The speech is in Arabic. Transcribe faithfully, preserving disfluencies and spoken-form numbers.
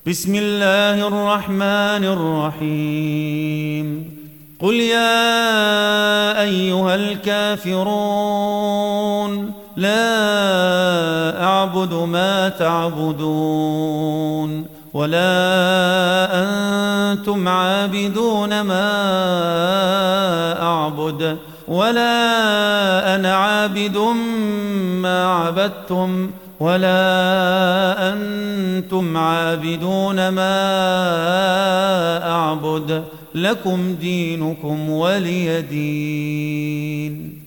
بسم الله الرحمن الرحيم قل يا أيها الكافرون لا أعبد ما تعبدون ولا أنتم عابدون ما أعبد ولا أنا عابد ما عبدتم ولا أنتم عابدون ما أعبد لكم دينكم ولي دين.